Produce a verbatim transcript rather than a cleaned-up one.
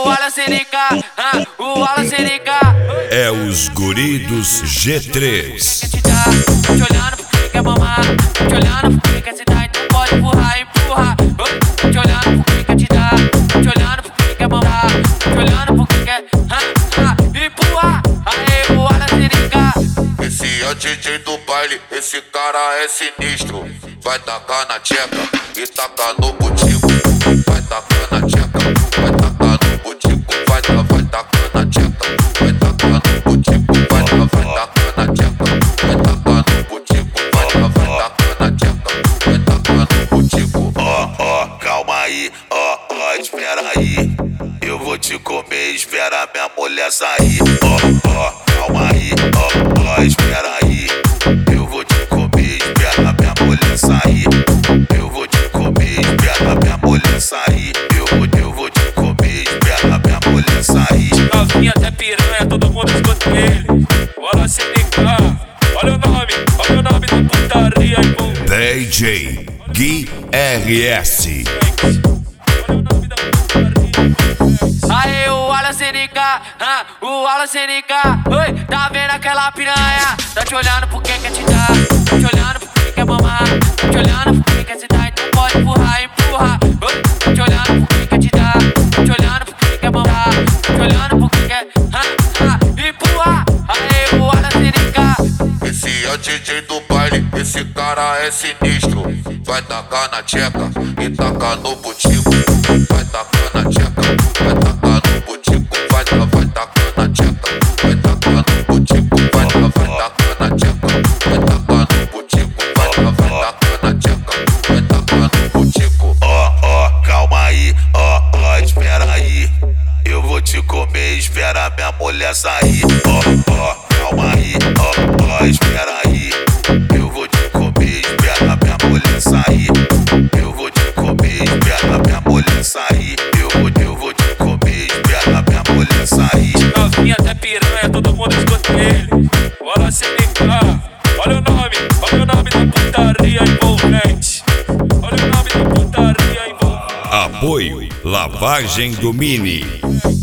o Alacerica, ah, o Alacerica. É os guri dos G três. Quer te dar, te olhando porque quer mamar. Te olhando porque quer se dar, então pode empurrar, empurra. Te olhando porque quer te dar, te olhando porque quer mamar. Te olhando porque quer, ah, ah, empurra. Aê, o Alacerica. Esse é o D J do baile, esse cara é sinistro. Vai tacar na tcheca e tacar no butico. Vai tacar na tcheca, vai tacar no butico. Vai, tá, vai tacar na tcheca, vai tacar no butico. Vai, tá, vai tacar na tcheca, vai tacar no butico. Vai, tá, vai tacar na tcheca, vai tacar no butico. Ó, ó, calma aí, ó, ó, espera aí. Eu vou te comer, espera minha mulher sair. Ó, ó, calma aí, ó, ó, espera aí. Eu vou te comer, espera minha mulher sair. Eu vou te comer, espera minha mulher sair. Eu vou, eu vou te comer, espera minha mulher sair. Novinha até piranha, todo mundo escuta ele. Bora se ligar, olha o nome, olha o nome da putaria, irmão. D J Gui R S. Aê, o Alacerica, ah, o Alacerica. Oi, tá vendo aquela piranha? Tá te olhando porque quer te dar, te olhando porque quer mamar. Te olhando porque quer se dar, então pode empurrar, empurra. Oi, te olhando porque quer te dar, te olhando porque quer mamar. Te olhando porque quer, ah, ah, empurra. Aê, o Alacerica. Esse é o D J do baile, esse cara é sinistro. Vai tacar na tcheca e tacar no butico. Vai tacar na tcheca, vai tacar no butico. Vai, tá, vai tacar na tcheca, vai tacar no butico. Vai, tá, vai tacar na tcheca, vai tacar no butico. Vai, tá, vai tacar na tcheca, vai tacar no butico. Ó, ó, calma aí, ó, ó, espera aí. Eu vou te comer, espera minha mulher sair. Ó, ó, calma aí, ó, ó, espera aí. Eu vou te comer, espera minha mulher sair. Eu vou te comer, espera minha mulher sair. Eu vou, eu vou te comer, espera minha mulher sair. Novinha até piranha, todo mundo escuta ele. Bora se ligar, olha o nome, olha o nome da putaria envolvente. Olha o nome da putaria envolvente. Apoio Lavagem do Mini.